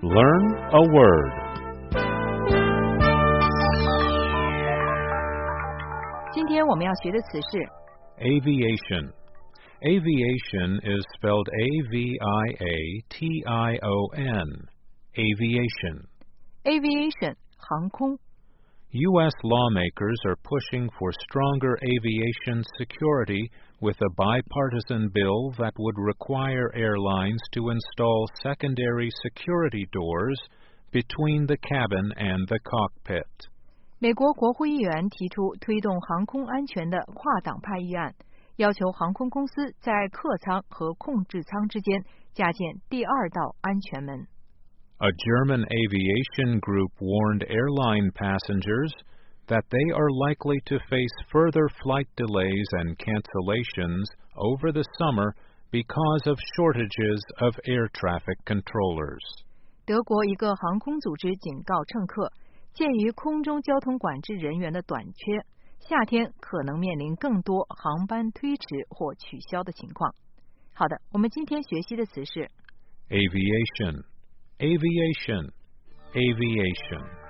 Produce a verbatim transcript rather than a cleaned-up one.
Learn a word. 今天我们要学的词是 Aviation. Aviation is spelled A V I A T I O N. Aviation. aviation 航空。 U S lawmakers are pushing for stronger aviation security with a bipartisan bill that would require airlines to install secondary security doors between the cabin and the cockpit. 美国国会议员提出推动航空安全的跨党派议案，要求航空公司在客舱和控制舱之间加建第二道安全门。 A German aviation group warned airline passengers that they are likely to face further flight delays and cancellations over the summer because of shortages of air traffic controllers. 德国一个航空组织警告乘客，鉴于空中交通管制人员的短缺，夏天可能面临更多航班推迟或取消的情况。好的，我们今天学习的词是 Aviation. Aviation. Aviation.